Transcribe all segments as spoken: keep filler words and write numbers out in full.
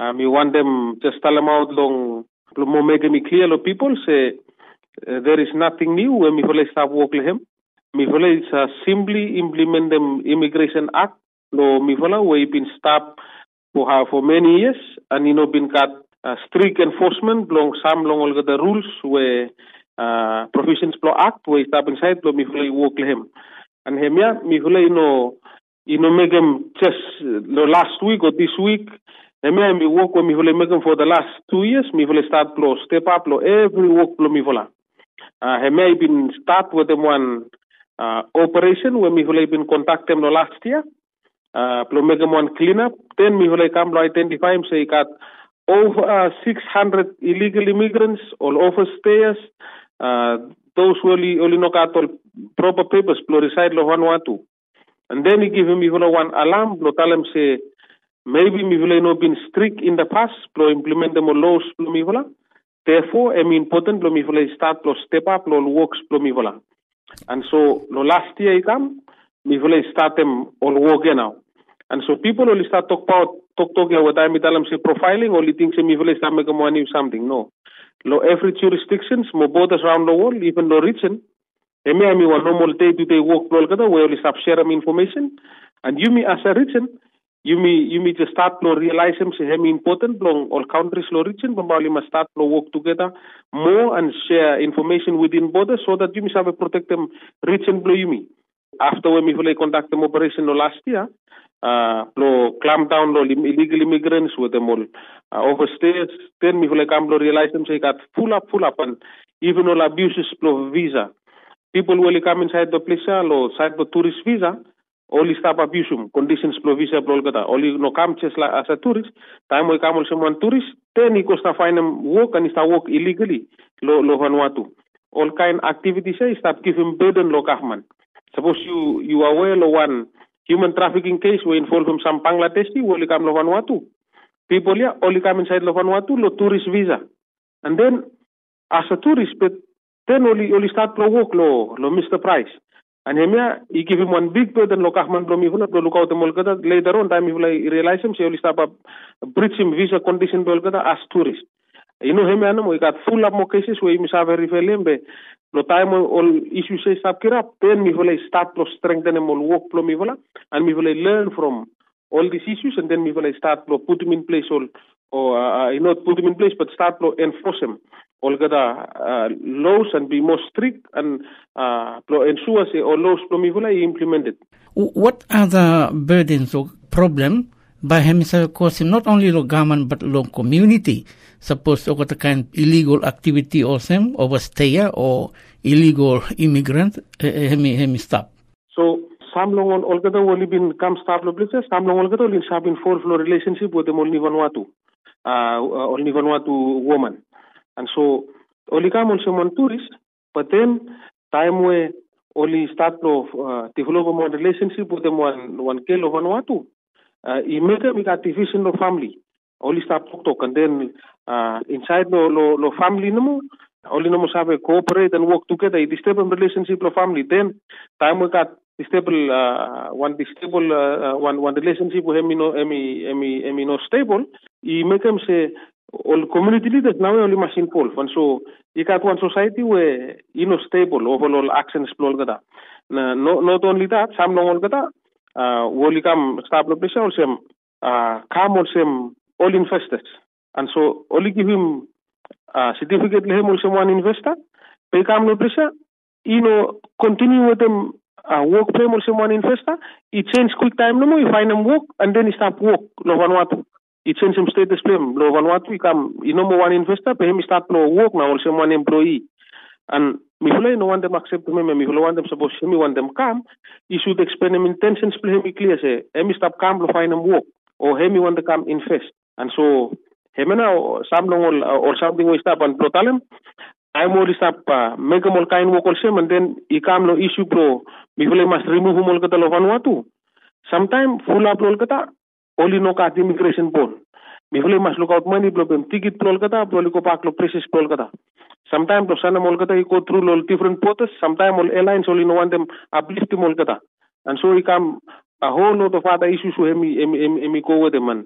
Uh, me want them just tell them out long, more make me clear to people say uh, there is nothing new when me follow stop work with him. Me follow is uh, simply implement them Immigration Act. Lo me follow we been stopped for uh, for many years and you know been got uh, strict enforcement long some long all the rules where uh, provisions pro act where stop inside lo me follow work with him. And him yeah me follow you know you know make him just uh, last week or this week. Him yeah me work with me follow make him for the last two years. Me follow start lo step up lo every work lo me follow. Uh, him yeah been start with them one uh, operation where me follow been contact them lo last year. Uh, plo make them one cleanup. Then me follow come lo identify him say got over uh, six hundred illegal immigrants all overstayers. Uh, those who only only knock out all proper papers plo reside lo Vanuatu. And then he give him me follow one alarm. Plo tell him say maybe me follow no been strict in the past. Plo implement them all laws plo me follow. Therefore, I mean important plo me follow start plo step up plo works plo me follow. And so lo last year he come me follow start them all work now. And so people only start talk about talk talking what I tell them say profiling only things me follow start make them new something. No. Lo every jurisdictions, more borders around the world, even the region. I mean, I mean, one normal day-to-day work, we only start sharing information. And you me as a region, you me you me just start to realize them say hemi important long all countries lo region, but we must start to work together more and share information within borders so that you me have a protect them region blow you me. After when we fully conduct them operation lo last year, uh, lo clamp down lo illegal immigrants with them all uh, overstayers. Then we fully come to realize them say got full up, full up, and even all abuses lo visa. People will come inside the place lo side the tourist visa. Only stop abusum conditions pro visa pro kata. Only no come just like as a tourist. Time we come someone tourist. Then he costa find them work and he start work illegally lo lo Vanuatu. All kind activities say start giving burden lo government. Suppose you you are aware of one human trafficking case where involved from some Bangladeshi who only come to Vanuatu. People yeah only come inside lo Vanuatu lo tourist visa, and then as a tourist, but then only only start to work lo lo Mister Price, and him yeah he give him one big burden lo government lo mihula lo look out the molgada later on time he will realize him say only start up breach him visa condition molgada as tourist. You know him yeah no we got full of more cases where he misave refer him be. No time all issues say stop kirap, then me will start to strengthen them all work plo me will and me will learn from all these issues and then me will start to put them in place all or uh, not put them in place but start to enforce them all the uh, laws and be more strict and uh, ensure say all laws plo me will implemented. What are the burdens or problem by himself causing not only the government but the community? Suppose o kata kind illegal activity or some overstayer or illegal immigrant, hemi hemi stop. So some long on all kata only been come stop lo places. Some long all kata only have been full flow relationship with them only Vanuatu, uh, only Vanuatu woman, and so only come on someone tourist. But then time where only start to uh, develop a more relationship with them one one kilo Vanuatu. Uh, he make a big activation of family. Only start talk talk and then uh, inside lo lo lo family no more. Only no more have cooperate and work together. It stable relationship of family. Then time we got stable uh, one stable uh, one one relationship with him no emi emi emi no stable. He make him say all community leaders now only must involve. And so you got one society where you know stable overall actions flow gada. No not only that, some long all gada. Uh, will come start the pressure also uh, come also all investors, and so only give him uh, certificate le him also one investor pay come no pressure you know continue with them uh, work pay also one investor he change quick time no more he find him work and then he start work lo Vanuatu he change him status claim lo Vanuatu he come you know more one investor pay him start no work now also one employee. And me no want them accept me, me want them suppose me want them come. You should explain them intentions play me clear say, hemi stop come to find them work or hemi want to come invest. And so hemi now some long or, or something we stop and pro tell him I'm only stop uh, make them all kind work also and then he come no issue pro me must remove him all kata lo Vanuatu. Sometime full up all kata only no kat immigration bond. Me must look out money problem ticket pro kata pro liko pak lo prices pro kata. Sometimes the sana molkata he go through all different portals. Sometimes all airlines only no want them uplift molkata, and so he come a whole lot of other issues with him. Him him go with them and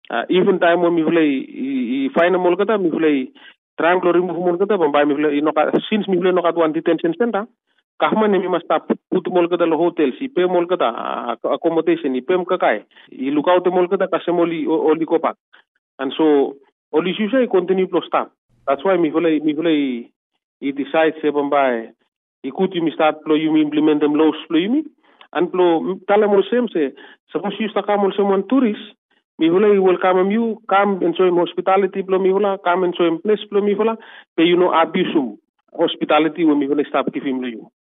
Uh, even time when mi fulay i fine mol kata mi fulay triangle remove mol kata bambay mi fulay no since mi fulay no katwan detention center kahman mi must stop put mol kata lo hotel si pe mol kata accommodation i pem kakay i look out mol kata kasemoli oli kopak and so oli susay continue to stop. That's why mi fulay mi fulay i decide se bambay i kuti mi start plo yumi implement them laws plo yumi and plo tala mol sem se suppose you sta kamol someone tourist mi hula I welcome you, come and show him hospitality plo mi hula, come and show him place plo mi hula, but you know abuse hospitality when mi hula stop give him you.